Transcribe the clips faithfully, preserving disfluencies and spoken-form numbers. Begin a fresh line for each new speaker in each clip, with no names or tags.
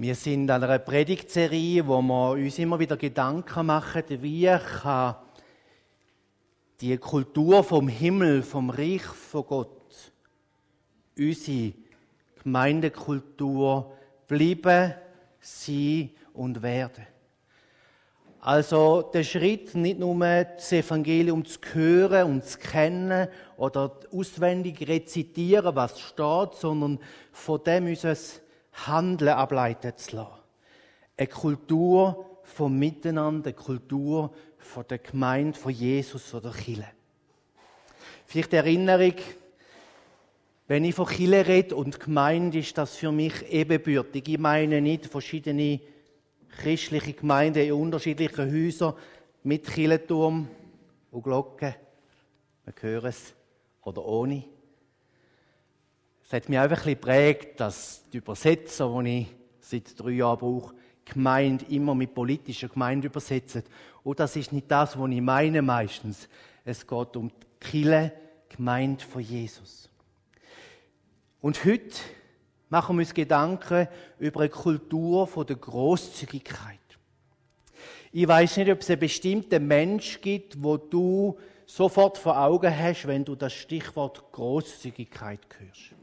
Wir sind an einer Predigtserie, wo wir uns immer wieder Gedanken machen, wie kann die Kultur vom Himmel, vom Reich von Gott, unsere Gemeindekultur bleiben, sein und werden. Also der Schritt, nicht nur das Evangelium zu hören und zu kennen oder auswendig rezitieren, was steht, sondern von dem unser Handeln ableiten zu lassen. Eine Kultur vom Miteinander, eine Kultur von der Gemeinde von Jesus oder Kirche. Vielleicht Erinnerung, wenn ich von Kirche rede und Gemeinde, ist das für mich ebenbürtig. Ich meine nicht verschiedene christliche Gemeinden in unterschiedlichen Häusern mit Kirchenturm und Glocken. Wir hören es. Oder ohne. Es hat mich einfach ein bisschen geprägt, dass die Übersetzer, die ich seit drei Jahren brauche, Gemeinde immer mit politischer Gemeinde übersetzen. Und das ist nicht das, was ich meine meistens. Es geht um die Kirche, Gemeinde von Jesus. Und heute machen wir uns Gedanken über eine Kultur der Grosszügigkeit. Ich weiss nicht, ob es einen bestimmten Mensch gibt, wo du sofort vor Augen hast, wenn du das Stichwort Grosszügigkeit hörst.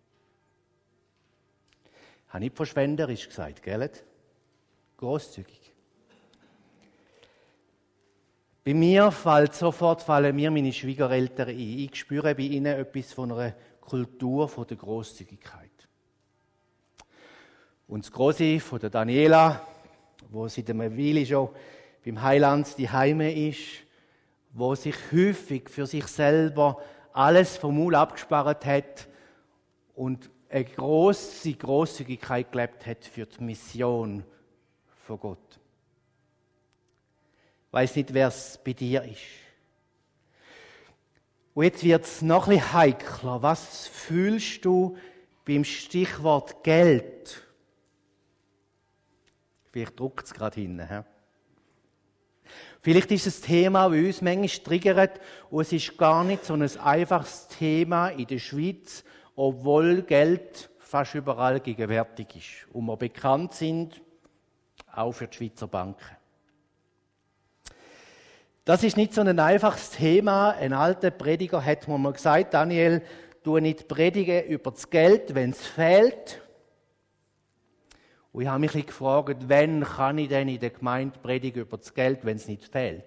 Ich habe nicht verschwenderisch gesagt, gell? Grosszügig. Bei mir fällt sofort, fallen mir meine Schwiegereltern ein. Ich spüre bei ihnen etwas von einer Kultur der Grosszügigkeit. Und das Grosse von der Daniela, wo seit einer Weile schon beim Heiland die Heime ist, wo sich häufig für sich selber alles vom Maul abgespart hat und eine grosse Grosszügigkeit gelebt hat für die Mission von Gott. Ich weiss nicht, wer es bei dir ist. Und jetzt wird es noch ein bisschen heikler. Was fühlst du beim Stichwort Geld? Vielleicht druckt es gerade hin. He? Vielleicht ist es ein Thema, das uns manchmal triggert und es ist gar nicht so ein einfaches Thema in der Schweiz, obwohl Geld fast überall gegenwärtig ist und wir bekannt sind, auch für die Schweizer Banken. Das ist nicht so ein einfaches Thema. Ein alter Prediger hat mir mal gesagt, Daniel, tu nicht predigen über das Geld, wenn es fehlt. Und ich habe mich gefragt, wann kann ich denn in der Gemeinde predigen über das Geld, wenn es nicht fehlt?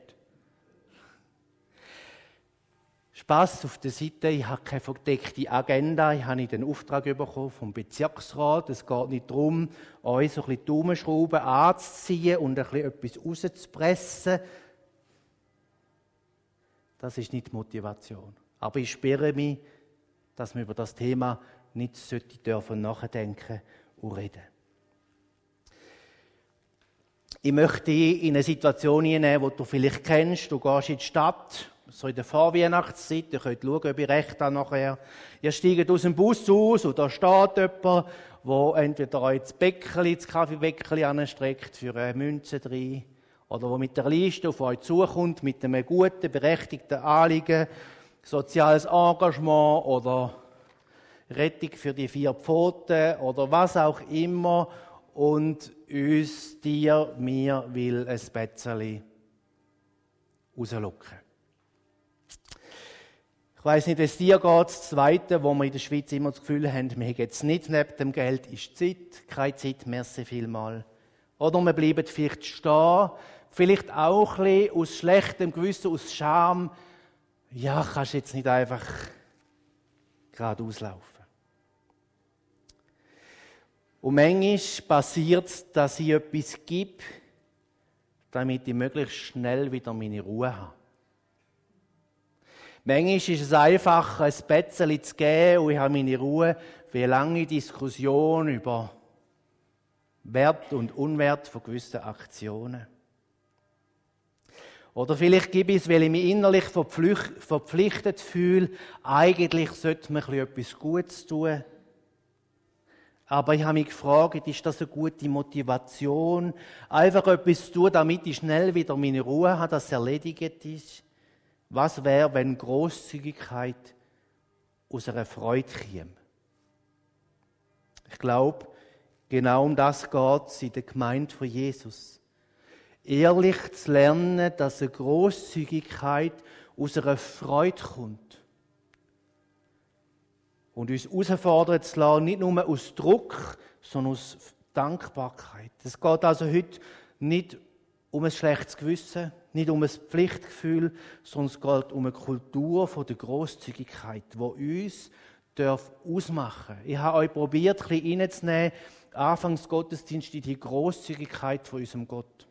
Spass auf der Seite, ich habe keine verdeckte Agenda, ich habe den Auftrag bekommen vom Bezirksrat. Es geht nicht darum, euch so ein bisschen Daumenschrauben anzuziehen und ein bisschen etwas rauszupressen. Das ist nicht die Motivation. Aber ich sperre mich, dass wir über das Thema nicht sollte dürfen nachdenken und reden. Ich möchte dich in eine Situation hineinnehmen, die du vielleicht kennst. Du gehst in die Stadt, so in der Vorweihnachtszeit. Ihr könnt schauen, ob ich recht habe nachher. Ihr steigt aus dem Bus aus und da steht jemand, der entweder euch das Bäckchen, das Kaffeebäckchen anstreckt für eine Münze drin oder der mit der Liste auf euch zukommt, mit einem guten, berechtigten Anliegen, soziales Engagement oder Rettung für die vier Pfoten oder was auch immer und uns, dir, mir will ein Spätzli rauslocken. Ich weiss nicht, wie es dir geht. Das Zweite, wo wir in der Schweiz immer das Gefühl haben, wir haben jetzt nicht neben dem Geld, ist Zeit. Keine Zeit, merci vielmal. Oder wir bleiben vielleicht stehen, vielleicht auch ein bisschen aus schlechtem Gewissen, aus Scham. Ja, kannst jetzt nicht einfach geradeaus laufen. Und manchmal passiert es, dass ich etwas gebe, damit ich möglichst schnell wieder meine Ruhe habe. Manchmal ist es einfach, ein Spätzli zu geben und ich habe meine Ruhe für eine lange Diskussion über Wert und Unwert von gewissen Aktionen. Oder vielleicht gebe ich es, weil ich mich innerlich verpflichtet fühle, eigentlich sollte man etwas Gutes tun. Aber ich habe mich gefragt, ist das eine gute Motivation, einfach etwas zu tun, damit ich schnell wieder meine Ruhe habe, dass es erledigt ist? Was wäre, wenn Grosszügigkeit aus einer Freude käme? Ich glaube, Genau um das geht es in der Gemeinde von Jesus. Ehrlich zu lernen, dass eine Grosszügigkeit aus einer Freude kommt. Und uns herausfordern zu lassen, nicht nur aus Druck, sondern aus Dankbarkeit. Es geht also heute nicht um ein schlechtes Gewissen, nicht um ein Pflichtgefühl, sondern es geht um eine Kultur von der Grosszügigkeit, die uns ausmachen darf. Ich habe euch probiert, ein bisschen reinzunehmen, Anfangs Gottesdienst in die Grosszügigkeit von unserem Gott.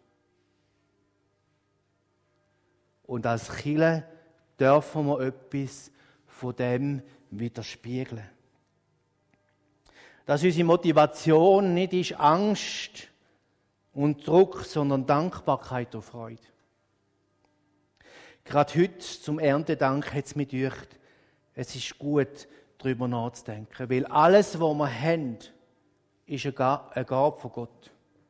Und als Kirche dürfen wir etwas von dem widerspiegeln. Dass unsere Motivation nicht ist Angst und Druck, sondern Dankbarkeit und Freude. Gerade heute zum Erntedank hat es mich gedacht, es ist gut, darüber nachzudenken. Weil alles, was wir haben, ist eine Gabe von Gott.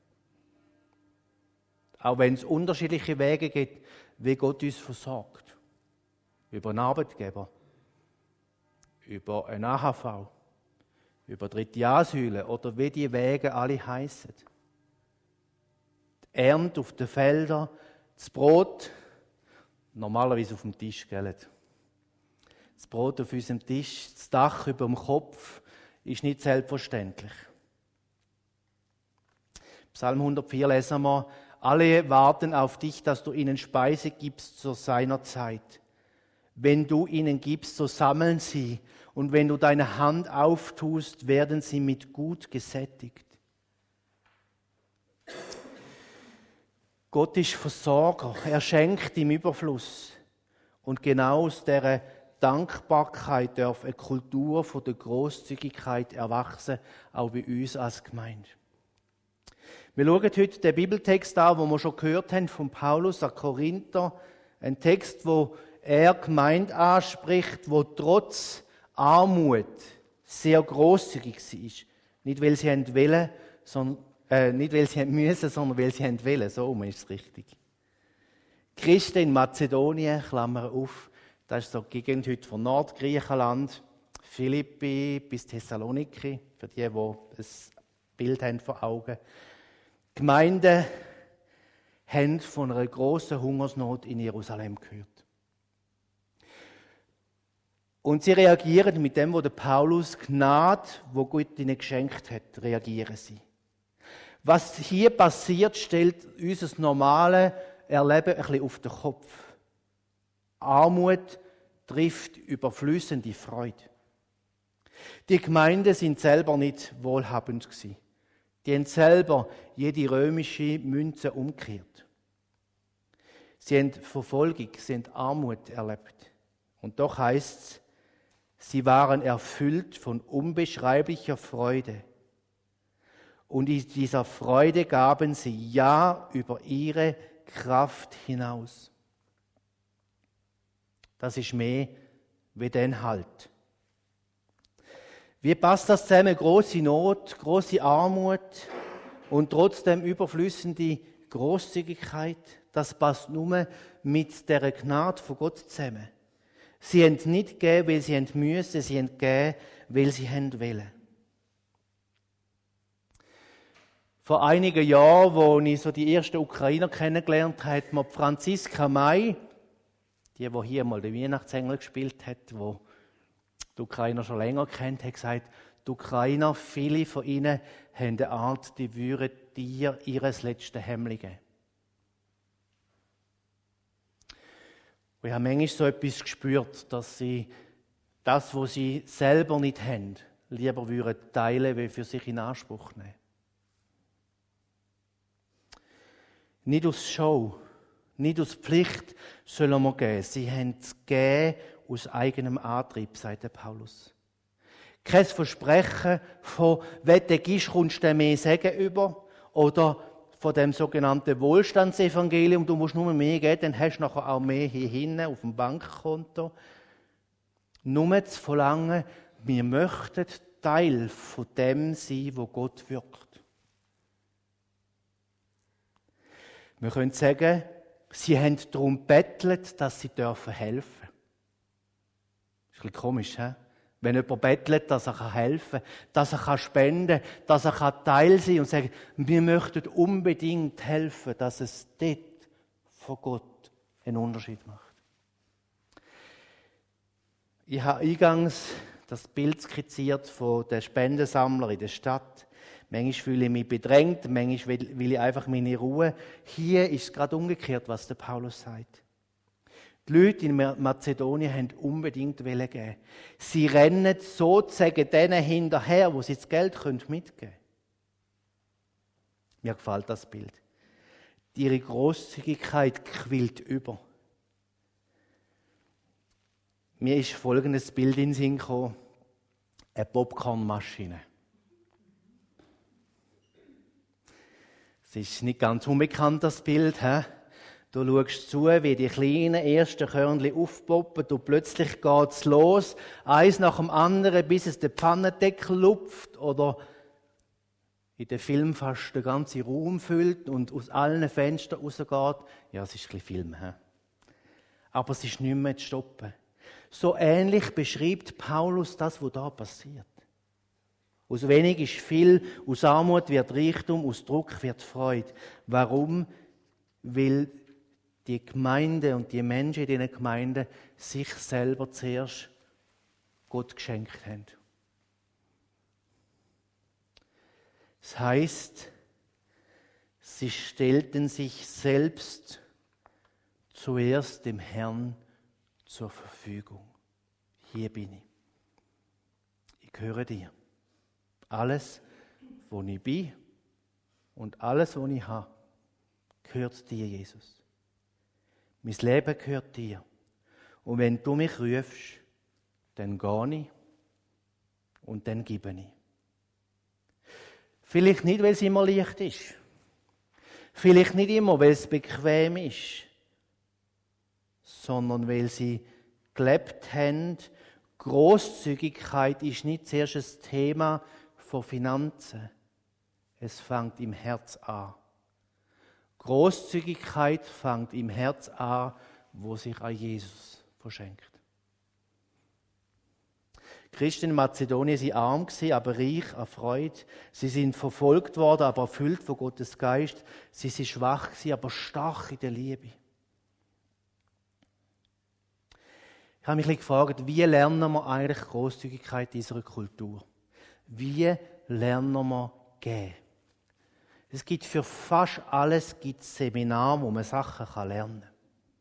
Auch wenn es unterschiedliche Wege gibt, wie Gott uns versorgt. Über einen Arbeitgeber, über eine A H V, über dritte Asyle oder wie die Wege alle heissen. Die Ernte auf den Feldern, das Brot, normalerweise auf dem Tisch, gell? Das Brot auf unserem Tisch, das Dach über dem Kopf, ist nicht selbstverständlich. Psalm hundertvier lesen wir: Alle warten auf dich, dass du ihnen Speise gibst zu seiner Zeit. Wenn du ihnen gibst, so sammeln sie, und wenn du deine Hand auftust, werden sie mit Gut gesättigt. Gott ist Versorger, er schenkt im Überfluss. Und genau aus dieser Dankbarkeit darf eine Kultur von der Grosszügigkeit erwachsen, auch bei uns als Gemeinde. Wir schauen heute den Bibeltext an, den wir schon gehört haben, von Paulus an Korinther. Ein Text, wo er Gemeinde anspricht, wo trotz Armut sehr grosszügig war. Nicht, weil sie wollen, sondern, äh, nicht, weil sie müssen, sondern weil sie wollen. So ist es richtig. Christen in Mazedonien, Klammer auf, das ist so die Gegend heute von Nordgriechenland, Philippi bis Thessaloniki, für die, die ein Bild haben vor Augen. Die Gemeinden haben von einer grossen Hungersnot in Jerusalem gehört. Und sie reagieren mit dem, was der Paulus Gnade, wo Gott ihnen geschenkt hat, reagieren sie. Was hier passiert, stellt unser normales Erleben ein bisschen auf den Kopf. Armut trifft überflüssende Freude. Die Gemeinden sind selber nicht wohlhabend gewesen. Die haben selber jede römische Münze umgekehrt. Sie haben Verfolgung, sie haben Armut erlebt. Und doch heißt es, sie waren erfüllt von unbeschreiblicher Freude. Und in dieser Freude gaben sie ja über ihre Kraft hinaus. Das ist mehr wie den Halt. Wie passt das zusammen? Große Not, große Armut und trotzdem überflüssende Großzügigkeit. Das passt nur mit der Gnade von Gott zusammen. Sie haben nicht gegeben, weil sie müssen, sie haben gegeben, weil sie wollen. Vor einigen Jahren, als ich so die ersten Ukrainer kennengelernt habe, hat mir Franziska May, die, die hier mal den Weihnachtsengel gespielt hat, die die Ukrainer schon länger kennt, hat gesagt, die Ukrainer, viele von ihnen haben eine Art, die würden dir ihres letzten Hemd geben. Und ich habe manchmal so etwas gespürt, dass sie das, was sie selber nicht haben, lieber würden teilen, wie für sich in Anspruch nehmen. Nicht aus Show, nicht aus Pflicht sollen wir geben. Sie haben es gegeben aus eigenem Antrieb, sagt der Paulus. Kein Versprechen von, wenn du gibst, kommst du mehr Segen über, oder von dem sogenannten Wohlstandsevangelium, du musst nur mehr geben, dann hast du nachher auch mehr hier hinten auf dem Bankkonto. Nur zu verlangen, wir möchten Teil von dem sein, wo Gott wirkt. Wir können sagen, sie haben darum gebettelt, dass sie helfen dürfen. Das ist ein bisschen komisch, he? Wenn jemand bettelt, dass er helfen kann, dass er spenden kann, dass er Teil sein kann und sagen, wir möchten unbedingt helfen, dass es dort von Gott einen Unterschied macht. Ich habe eingangs das Bild skizziert von den Spendensammlern in der Stadt. Manchmal fühle ich mich bedrängt, manchmal will ich einfach meine Ruhe. Hier ist es gerade umgekehrt, was der Paulus sagt. Die Leute in Mazedonien haben unbedingt geben. Sie rennen sozusagen denen hinterher, wo sie das Geld mitgeben können. Mir gefällt das Bild. Ihre Grosszügigkeit quillt über. Mir ist folgendes Bild in den Sinn gekommen. Eine Popcornmaschine. Es ist nicht ganz unbekannt, das Bild. He? Du schaust zu, wie die kleinen ersten Körnchen aufpoppen und plötzlich geht es los, eins nach dem anderen, bis es den Pfannendeckel lupft oder in dem Film fast den ganzen Raum füllt und aus allen Fenstern rausgeht. Ja, es ist ein bisschen Film. He? Aber es ist nicht mehr zu stoppen. So ähnlich beschreibt Paulus das, was da passiert. Aus wenig ist viel, aus Armut wird Reichtum, aus Druck wird Freude. Warum? Weil die Gemeinde und die Menschen in diesen Gemeinden sich selber zuerst Gott geschenkt haben. Das heisst, sie stellten sich selbst zuerst dem Herrn zur Verfügung. Hier bin ich. Ich gehöre dir. Alles, wo ich bin und alles, was ich habe, gehört dir, Jesus. Mein Leben gehört dir. Und wenn du mich rufst, dann gehe ich und dann gebe ich. Vielleicht nicht, weil es immer leicht ist. Vielleicht nicht immer, weil es bequem ist. Sondern weil sie gelebt haben. Grosszügigkeit ist nicht zuerst ein Thema von Finanzen. Es fängt im Herz an. Grosszügigkeit fängt im Herz an, wo sich an Jesus verschenkt. Die Christen in Mazedonien waren arm, aber reich an Freude. Sie sind verfolgt worden, aber erfüllt von Gottes Geist. Sie sind schwach, aber stark in der Liebe. Ich habe mich gefragt, wie lernen wir eigentlich Grosszügigkeit in unserer Kultur? Wie lernen wir geben? Es gibt für fast alles gibt Seminare, wo man Sachen lernen kann.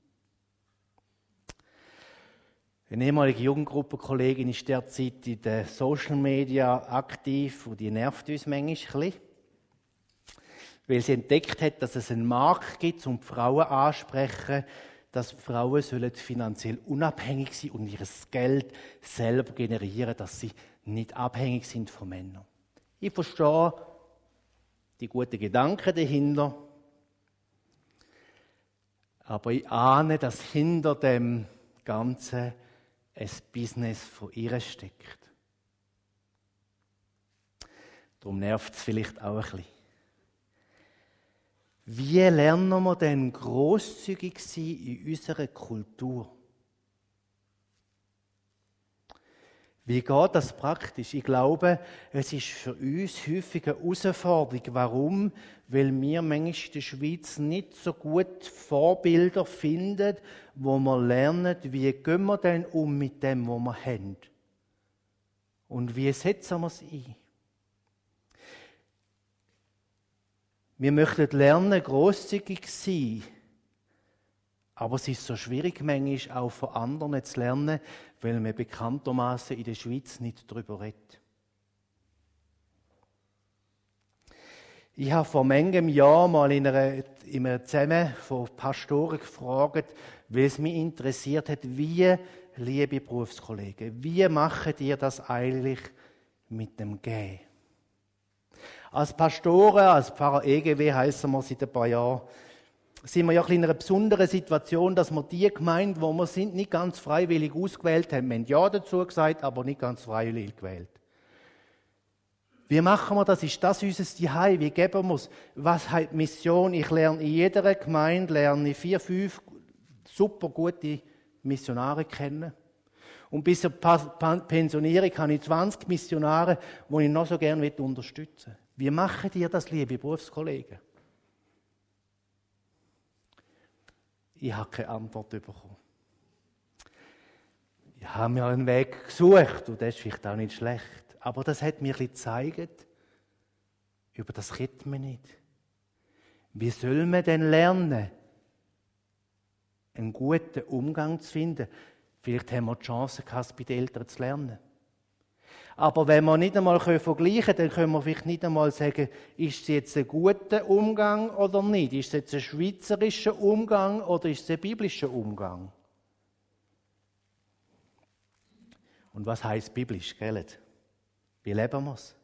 Eine ehemalige Jugendgruppenkollegin ist derzeit in den Social Media aktiv und die nervt uns manchmal ein bisschen, weil sie entdeckt hat, dass es einen Markt gibt, um die Frauen anzusprechen, dass Frauen sollen finanziell unabhängig sein und ihr Geld selber generieren, dass sie nicht abhängig sind von Männern. Ich verstehe die guten Gedanken dahinter, aber ich ahne, dass hinter dem Ganzen ein Business von ihr steckt. Darum nervt es vielleicht auch ein bisschen. Wie lernen wir denn grosszügig sein in unserer Kultur? Wie geht das praktisch? Ich glaube, es ist für uns häufig eine Herausforderung. Warum? Weil wir manchmal in der Schweiz nicht so gut Vorbilder finden, wo wir lernen, wie gehen wir denn um mit dem, was wir haben? Und wie setzen wir es ein? Wir möchten lernen, grosszügig sein. Aber es ist so schwierig, manchmal auch von anderen zu lernen, weil man bekanntermaßen in der Schweiz nicht darüber redet. Ich habe vor manchem Jahr mal in, einer, in einem Zusammen von Pastoren gefragt, weil es mich interessiert hat, wie, liebe Berufskollegen, wie macht ihr das eigentlich mit dem Gehen? Als Pastoren, als Pfarrer E G W heissen wir seit ein paar Jahren, sind wir ja in einer besonderen Situation, dass wir die Gemeinde, wo wir sind, nicht ganz freiwillig ausgewählt haben. Wir haben ja dazu gesagt, aber nicht ganz freiwillig gewählt. Wie machen wir das? Ist das unser Zuhause? Wie geben wir es? Was heißt Mission? Ich lerne in jeder Gemeinde lerne ich vier, fünf super gute Missionare kennen. Und bis zur Pensionierung habe ich zwanzig Missionare, die ich noch so gerne unterstützen möchte. Wie machen ihr das, liebe Berufskollegen? Ich habe keine Antwort bekommen. Ich habe mir einen Weg gesucht und das ist vielleicht auch nicht schlecht. Aber das hat mir ein bisschen gezeigt, über das redet man nicht. Wie soll man denn lernen, einen guten Umgang zu finden? Vielleicht haben wir die Chance gehabt, es bei den Eltern zu lernen. Aber wenn wir nicht einmal vergleichen können, dann können wir vielleicht nicht einmal sagen, ist es jetzt ein guter Umgang oder nicht? Ist es jetzt ein schweizerischer Umgang oder ist es ein biblischer Umgang? Und was heisst biblisch, gell? Wie leben wir es?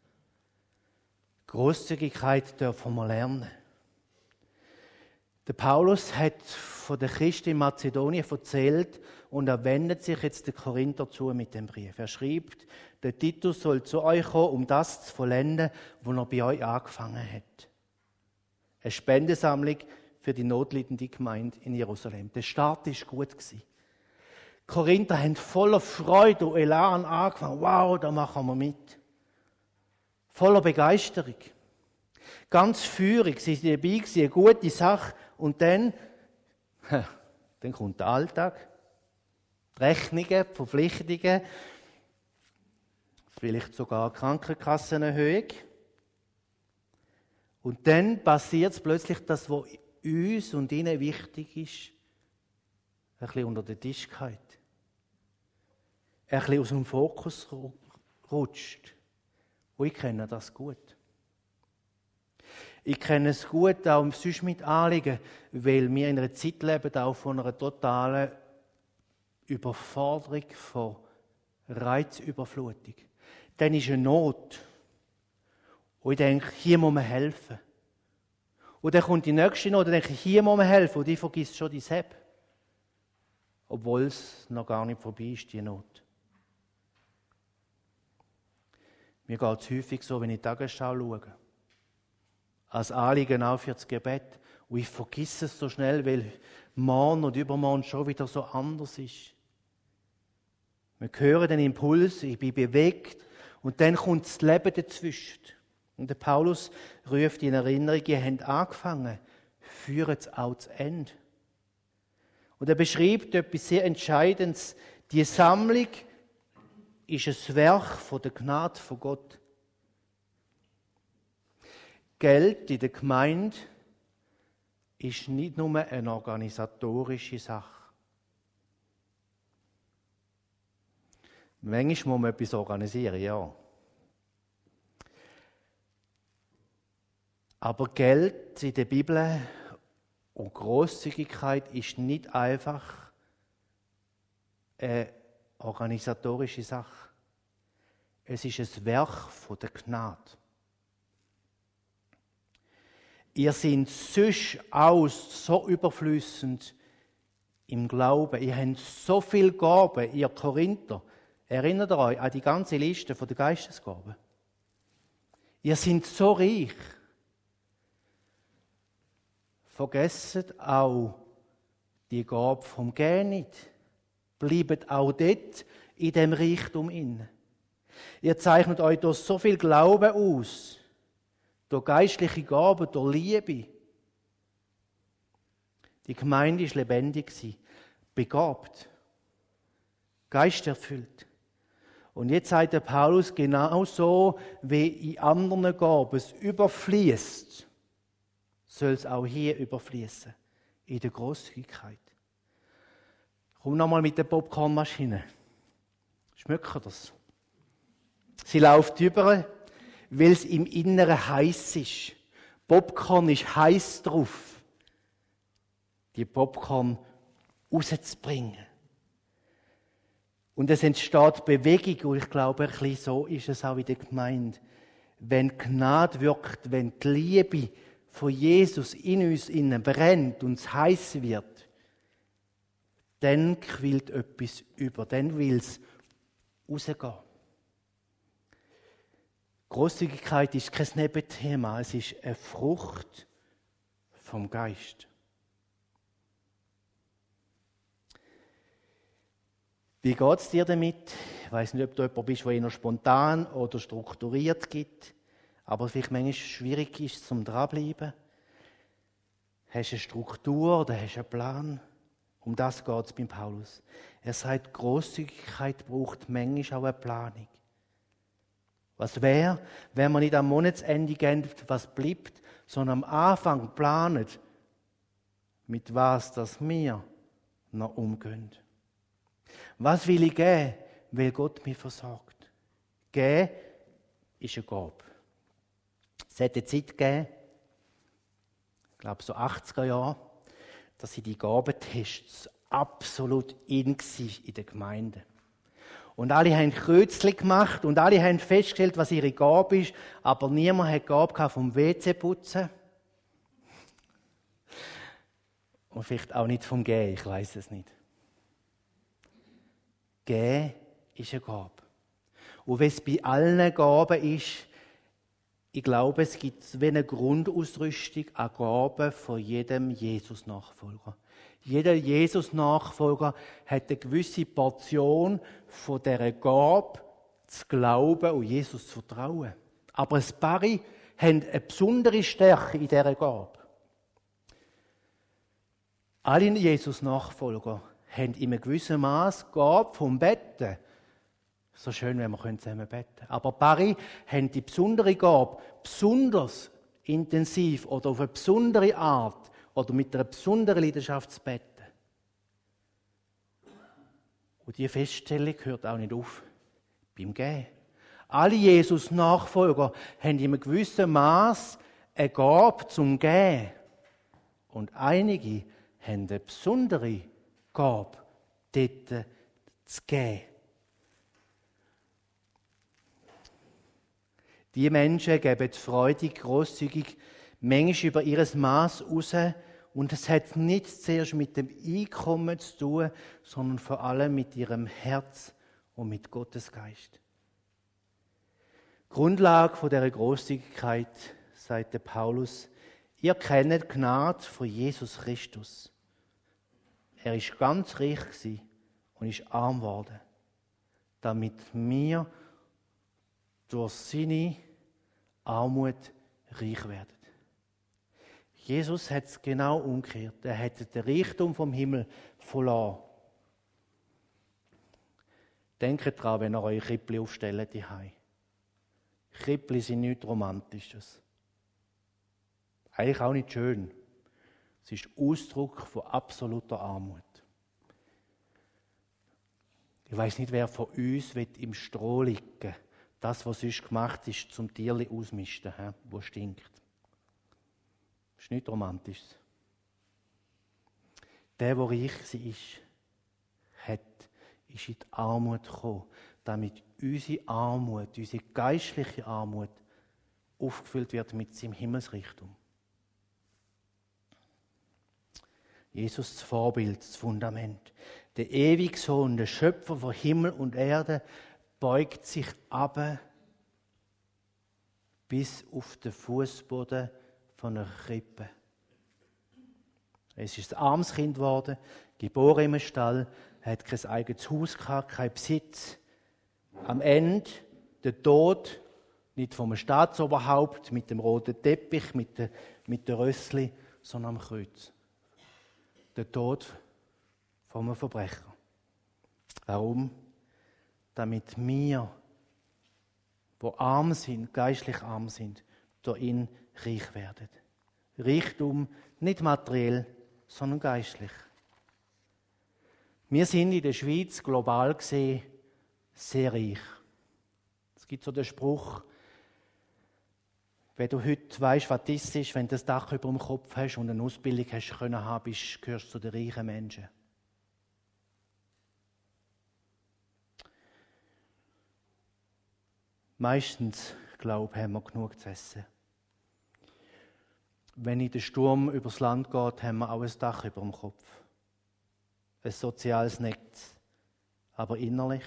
Grosszügigkeit dürfen wir lernen. Der Paulus hat von den Christen in Mazedonien erzählt und er wendet sich jetzt den Korinther zu mit dem Brief. Er schreibt, der Titus soll zu euch kommen, um das zu vollenden, was er bei euch angefangen hat. Eine Spendensammlung für die notleidende Gemeinde in Jerusalem. Der Start war gut. Die Korinther haben voller Freude und Elan angefangen. Wow, da machen wir mit. Voller Begeisterung. Ganz feurig, sie sind dabei gewesen, eine gute Sache. Und dann, dann kommt der Alltag, die Rechnungen, die Verpflichtungen, vielleicht sogar Krankenkassenerhöhung. Und dann passiert es plötzlich, dass was uns und ihnen wichtig ist, ein bisschen unter den Tisch geht. Ein bisschen aus dem Fokus rutscht. Und ich kenne das gut. Ich kenne es gut, auch sonst mit Anliegen, weil wir in einer Zeit leben, auch von einer totalen Überforderung, von Reizüberflutung. Dann ist eine Not. Und ich denke, hier muss man helfen. Und dann kommt die nächste Not, und ich denke, hier muss man helfen. Und ich vergisst schon die Sepp. Obwohl es noch gar nicht vorbei ist, die Not. Mir geht es häufig so, wenn ich die Tagesschau schaue. Als Anliegen auch für das Gebet. Und ich vergesse es so schnell, weil morgen und übermorgen schon wieder so anders ist. Wir hören den Impuls, ich bin bewegt und dann kommt das Leben dazwischen. Und der Paulus ruft in Erinnerung, ihr habt angefangen, führt es auch zu Ende. Und er beschreibt etwas sehr Entscheidendes. Die Sammlung ist ein Werk von der Gnade von Gott. Geld in der Gemeinde ist nicht nur eine organisatorische Sache. Manchmal muss man etwas organisieren, ja. Aber Geld in der Bibel und Grosszügigkeit ist nicht einfach eine organisatorische Sache. Es ist ein Werk von der Gnade. Ihr seid sonst auch so überflüssend im Glauben. Ihr habt so viel Gaben, ihr Korinther. Erinnert ihr euch an die ganze Liste der Geistesgaben? Ihr seid so reich. Vergesst auch die Gabe vom Gehen nicht. Bleibt auch dort in dem Reichtum inne. Ihr zeichnet euch durch so viel Glauben aus. Durch geistliche Gaben, durch Liebe. Die Gemeinde war lebendig, begabt, geisterfüllt. Und jetzt sagt der Paulus, genauso wie in anderen Gaben es überfließt, soll es auch hier überfließen, in der Grosszügigkeit. Komm nochmal mit der Popcornmaschine. Schmeckt ihr das? Sie läuft über, weil es im Inneren heiß ist. Popcorn ist heiß drauf. Die Popcorn rauszubringen. Und es entsteht Bewegung, und ich glaube, ein bisschen so ist es auch in der Gemeinde. Wenn die Gnade wirkt, wenn die Liebe von Jesus in uns innen brennt und es heiß wird, dann quillt etwas über, dann will es rausgehen. Grosszügigkeit ist kein Nebenthema, es ist eine Frucht vom Geist. Wie geht es dir damit? Ich weiss nicht, ob du jemand bist, der eher spontan oder strukturiert gibt, aber vielleicht manchmal schwierig ist, zum dranbleiben. Hast du eine Struktur oder hast du einen Plan? Um das geht es beim Paulus. Er sagt, Grosszügigkeit braucht manchmal auch eine Planung. Was wäre, wenn man nicht am Monatsende gehen, was bleibt, sondern am Anfang planen, mit was das wir noch umgehen. Was will ich geben, weil Gott mich versorgt? Geben ist eine Gabe. Es hat eine Zeit gegeben, ich glaube so achtziger Jahre, dass sie die Gabentests absolut in waren in der Gemeinde. Und alle haben Kreuzchen gemacht und alle haben festgestellt, was ihre Gabe ist, aber niemand hat Gabe vom W C putzen. Und vielleicht auch nicht vom Gehen, ich weiß es nicht. Gehen ist eine Gabe. Und wenn es bei allen Gaben ist, ich glaube, es gibt wie eine Grundausrüstung an Gaben von jedem Jesus-Nachfolger. Jeder Jesus-Nachfolger hat eine gewisse Portion von dieser Gabe zu glauben und Jesus zu vertrauen. Aber ein paar haben eine besondere Stärke in dieser Gabe. Alle Jesus-Nachfolger haben in einem gewissen Maß Gabe vom Betten. So schön, wenn wir zusammen beten können. Aber Paare haben die besondere Gabe, besonders intensiv oder auf eine besondere Art oder mit einer besonderen Leidenschaft zu beten. Und diese Feststellung hört auch nicht auf beim Gehen. Alle Jesus-Nachfolger haben in einem gewissen Maß eine Gabe zum Gehen. Und einige haben eine besondere Gabe, dort zu gehen. Die Menschen geben freudig, grosszügig, manchmal über ihr Maß raus. Und es hat nichts zuerst mit dem Einkommen zu tun, sondern vor allem mit ihrem Herz und mit Gottes Geist. Grundlage von dieser Grosszügigkeit, sagt der Paulus, ihr kennt die Gnade von Jesus Christus. Er ist ganz reich gewesen und ist arm geworden, damit wir durch seine Armut reich werden. Jesus hat es genau umgekehrt. Er hat den Reichtum vom Himmel verloren. Denkt daran, wenn ihr eure Krippli aufstellt zu Hause. Krippli sind nichts Romantisches. Eigentlich auch nicht schön. Es ist Ausdruck von absoluter Armut. Ich weiss nicht, wer von uns im Stroh liegen will. Das, was sonst gemacht ist, zum Tierli ausmisten, wo stinkt. Das ist nichts Romantisches. Der, der reich war, hat, ist in die Armut gekommen, damit unsere Armut, unsere geistliche Armut, aufgefüllt wird mit seinem Himmelsreichtum. Jesus, das Vorbild, das Fundament. Der ewige Sohn, der Schöpfer von Himmel und Erde, beugt sich ab bis auf den Fußboden von einer Krippe. Es ist ein armes Kind geworden, geboren im Stall, hat kein eigenes Haus gehabt, keinen Besitz. Am Ende der Tod, nicht vom Staatsoberhaupt mit dem roten Teppich, mit den mit der Rössli, sondern am Kreuz. Der Tod vom Verbrecher. Warum? Damit wir, die arm sind, geistlich arm sind, durch ihn reich werden. Reichtum nicht materiell, sondern geistlich. Wir sind in der Schweiz global gesehen sehr reich. Es gibt so den Spruch, wenn du heute weißt, was das ist, wenn du das Dach über dem Kopf hast und eine Ausbildung hast können haben, bist, gehörst du zu den reichen Menschen. Meistens, glaube ich, haben wir genug zu essen. Wenn in der Sturm übers Land geht, haben wir auch ein Dach über dem Kopf. Ein soziales Netz. Aber innerlich?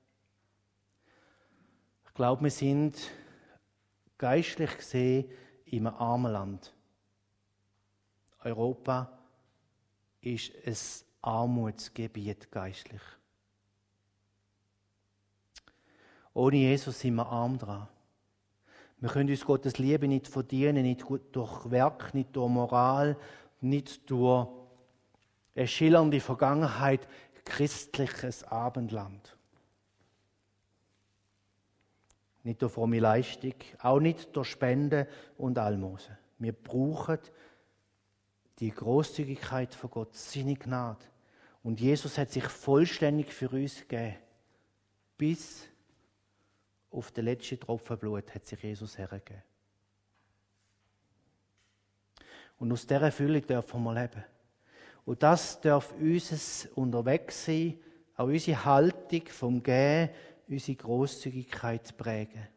Ich glaube, wir sind geistlich gesehen in einem armen Land. Europa ist ein Armutsgebiet geistlich. Ohne Jesus sind wir arm dran. Wir können uns Gottes Liebe nicht verdienen, nicht durch Werk, nicht durch Moral, nicht durch eine schillernde Vergangenheit, christliches Abendland. Nicht durch fromme Leistung, auch nicht durch Spenden und Almosen. Wir brauchen die Großzügigkeit von Gott, seine Gnade. Und Jesus hat sich vollständig für uns gegeben. Bis auf den letzten Tropfen Blut hat sich Jesus hergegeben. Und aus dieser Fülle dürfen wir leben. Und das darf unser Unterwegssein, auch unsere Haltung vom Gehen, unsere Grosszügigkeit prägen.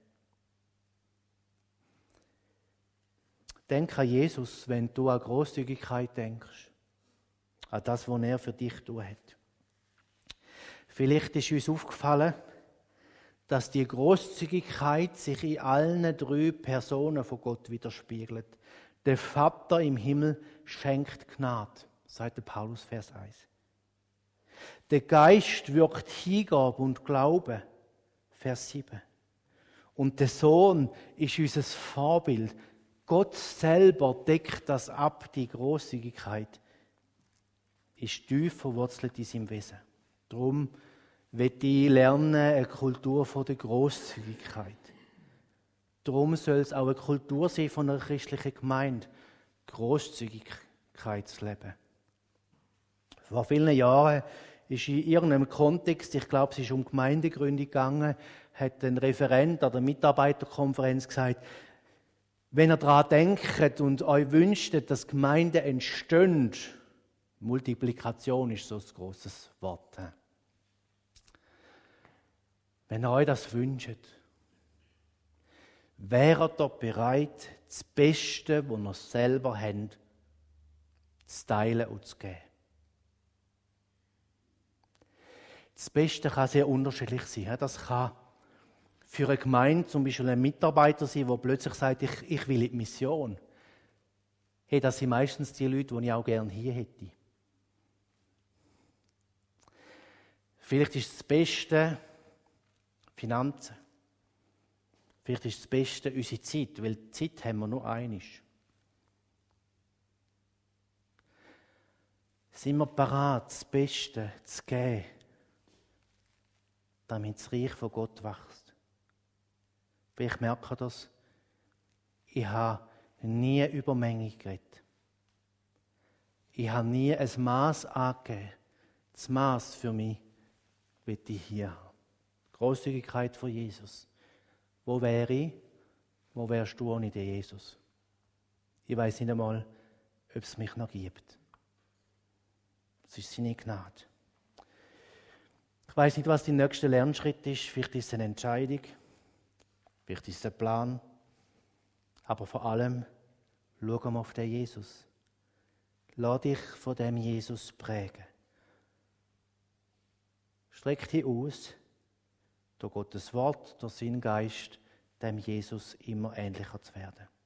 Denk an Jesus, wenn du an Grosszügigkeit denkst. An das, was er für dich tun hat. Vielleicht ist uns aufgefallen, dass die Grosszügigkeit sich in allen drei Personen von Gott widerspiegelt. Der Vater im Himmel schenkt Gnade, sagt der Paulus, Vers eins. Der Geist wirkt Hingabe und Glaube, Vers sieben. Und der Sohn ist unser Vorbild. Gott selber deckt das ab, die Grosszügigkeit ist tief verwurzelt in seinem Wesen. Darum will ich lernen, eine Kultur von der Grosszügigkeit. Darum soll es auch eine Kultur sein von einer christlichen Gemeinde, Grosszügigkeit zu leben. Vor vielen Jahren ist in irgendeinem Kontext, ich glaube, es ist um Gemeindegründung gegangen, hat ein Referent an der Mitarbeiterkonferenz gesagt, wenn ihr daran denkt und euch wünscht, dass Gemeinden entstehen, Multiplikation ist so ein grosses Wort. Wenn ihr euch das wünscht, wäret ihr bereit, das Beste, was ihr selber habt, zu teilen und zu geben. Das Beste kann sehr unterschiedlich sein. Das kann für eine Gemeinde zum Beispiel ein Mitarbeiter sein, der plötzlich sagt, ich, ich will in die Mission. Hey, das sind meistens die Leute, die ich auch gerne hier hätte. Vielleicht ist das Beste Finanzen. Vielleicht ist das Beste unsere Zeit, weil die Zeit haben wir nur einmal. Sind wir bereit, das Beste zu geben, damit das Reich von Gott wächst? Weil ich merke das, ich habe nie Übermenge geredet. Ich habe nie ein Maß angegeben. Das Maß für mich will ich hier haben. Grosszügigkeit von Jesus. Wo wäre ich? Wo wärst du ohne den Jesus? Ich weiß nicht einmal, ob es mich noch gibt. Es ist seine Gnade. Ich weiß nicht, was der nächste Lernschritt ist. Vielleicht ist es eine Entscheidung. Vielleicht ist es ein Plan. Aber vor allem, schau mal auf den Jesus. Lass dich von dem Jesus prägen. Streck dich aus, durch Gottes Wort, durch seinen Geist, dem Jesus immer ähnlicher zu werden.